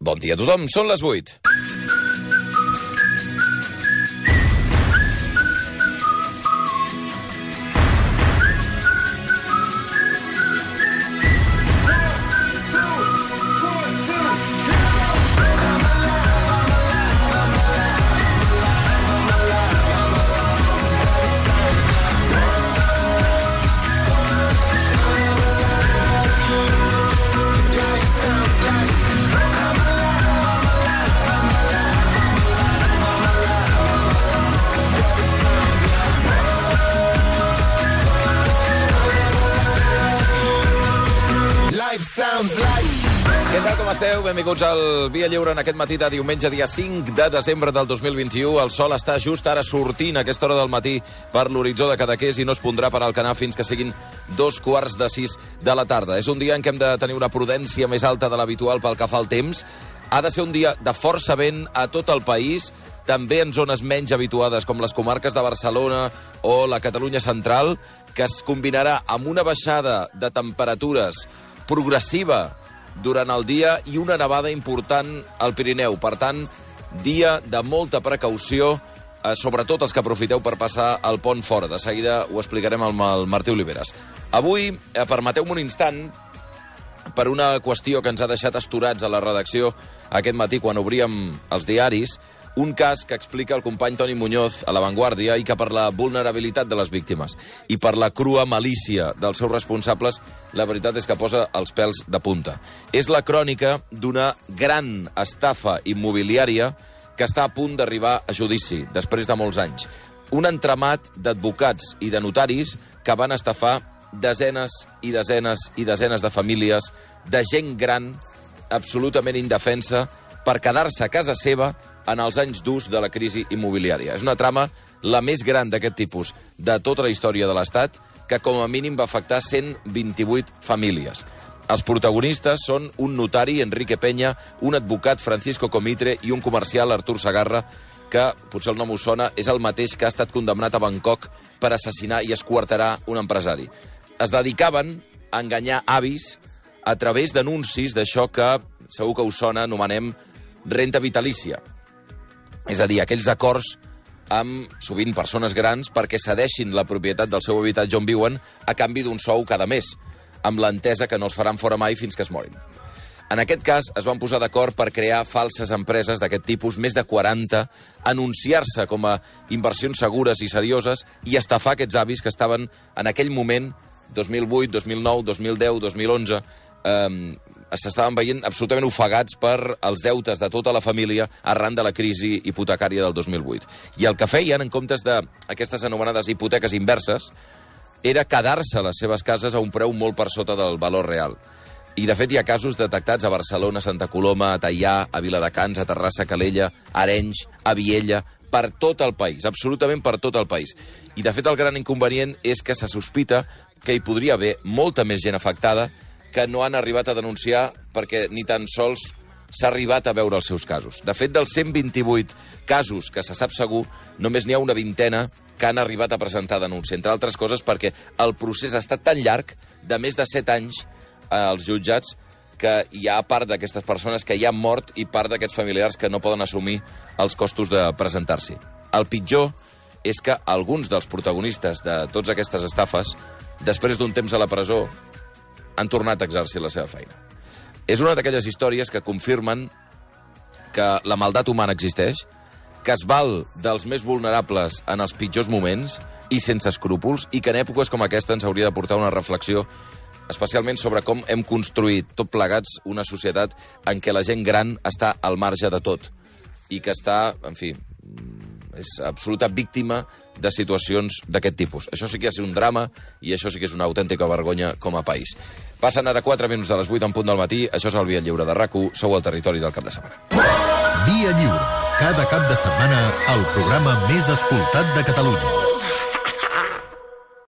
Bon dia a tothom, són les 8. Què tal, com esteu? Benvinguts al Via Lliure en aquest matí de diumenge, dia 5 de desembre del 2021. El sol està just ara sortint a aquesta hora del matí per l'horitzó de Cadaqués i no es pondrà per al canà fins que siguin 5:45 de la tarda. És un dia en què hem de tenir una prudència més alta de l'habitual pel que fa al temps. Ha de ser un dia de força vent a tot el país, també en zones menys habituades com les comarques de Barcelona o la Catalunya central, que es combinarà amb una baixada de temperatures progressiva durant el dia i una nevada important al Pirineu. Per tant, dia de molta precaució, sobretot els que aprofiteu per passar el pont fora. De seguida ho explicarem amb el Martí Oliveres. Avui, permeteu-me un instant, per una qüestió que ens ha deixat asturats a la redacció aquest matí quan obríem els diaris, un cas que explica el company Toni Muñoz a La Vanguardia i que per la vulnerabilitat de les víctimes i per la crua malícia dels seus responsables, la veritat és que posa els pèls de punta. És la crònica d'una gran estafa immobiliària que està a punt d'arribar a judici, després de molts anys. Un entramat d'advocats i de notaris que van estafar desenes i desenes i desenes de famílies, de gent gran, absolutament indefensa, per quedar-se a casa seva en els anys durs de la crisi immobiliària. És una trama la més gran d'aquest tipus de tota la història de l'Estat, que com a mínim va afectar 128 famílies. Els protagonistes són un notari, Enrique Peña, un advocat, Francisco Comitre, i un comercial, Artur Sagarra, que, potser el nom us sona, és el mateix que ha estat condemnat a Bangkok per assassinar i esquarterar un empresari. Es dedicaven a enganyar avis a través d'anuncis d'això que, segur que us sona, anomenem renta vitalícia. És a dir, aquells acords amb, sovint, persones grans perquè cedeixin la propietat del seu habitatge on viuen a canvi d'un sou cada mes, amb l'entesa que no els faran fora mai fins que es morin. En aquest cas, es van posar d'acord per crear falses empreses d'aquest tipus, més de 40, anunciar-se com a inversions segures i serioses i estafar aquests avis que estaven en aquell moment, 2008, 2009, 2010, 2011, s'estaven veient absolutament ofegats per els deutes de tota la família arran de la crisi hipotecària del 2008. I el que feien, en comptes d'aquestes anomenades hipoteques inverses, era quedar-se les seves cases a un preu molt per sota del valor real. I, de fet, hi ha casos detectats a Barcelona, a Santa Coloma, a Teià, a Viladecans, a Terrassa, a Calella, a Arenys, a Viella, per tot el país, absolutament per tot el país. I, de fet, el gran inconvenient és que se sospita que hi podria haver molta més gent afectada que no han arribat a denunciar perquè ni tan sols s'ha arribat a veure els seus casos. De fet, dels 128 casos que se sap segur, només n'hi ha una vintena que han arribat a presentar denúncia, entre altres coses perquè el procés ha estat tan llarg, de més de 7 anys, als jutjats, que hi ha part d'aquestes persones que ja han mort i part d'aquests familiars que no poden assumir els costos de presentar-s'hi. El pitjor és que alguns dels protagonistes de totes aquestes estafes, després d'un temps a la presó, han tornat a exercir la seva feina. És una d'aquelles històries que confirmen que la maldat humana existeix, que es val dels més vulnerables en els pitjors moments i sense escrúpols, i que en èpoques com aquesta ens hauria de portar una reflexió especialment sobre com hem construït tot plegats una societat en què la gent gran està al marge de tot i que està, en fi, és absoluta víctima de situacions d'aquest tipus. Això sí que ha sigut un drama i això sí que és una autèntica vergonya com a país. Passen ara 4 minuts de les 8 en punt del matí. Això és el Via Lliure de RAC1. Sou al territori del cap de setmana. Via Lliure. Cada cap de setmana, el programa més escoltat de Catalunya.